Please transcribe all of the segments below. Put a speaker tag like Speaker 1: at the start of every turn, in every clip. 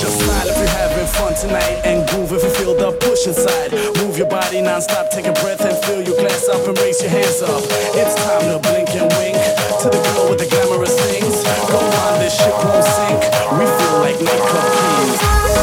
Speaker 1: Just smile if you're having fun tonight, and groove if you feel the push inside. Move your body non-stop, take a breath and fill your glass up and raise your hands up. It's time to blink and wink to the girl with the glamorous things. Go on, this ship won't sink. We feel like nightclub kings.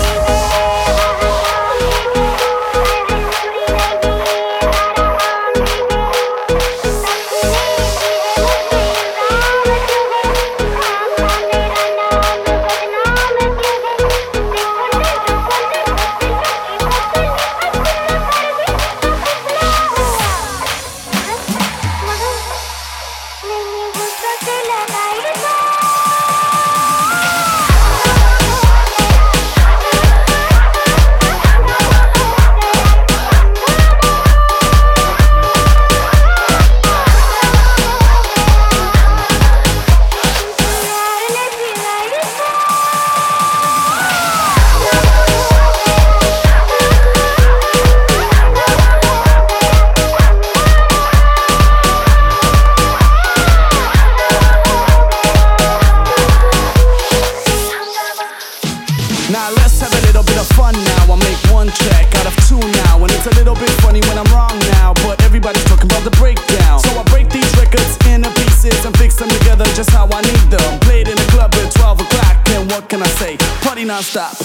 Speaker 1: Now let's have a little bit of fun now. I'll make one track out of two now, and it's a little bit funny when I'm wrong now, but everybody's talking about the breakdown. So I break these records into pieces and fix them together just how I need them. Played in the club at 12 o'clock, and what can I say? Party non-stop.